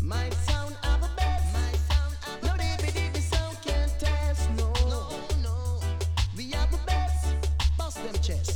My sound have a best. No DB sound can't test. No, no. We have the best. Bust them chest.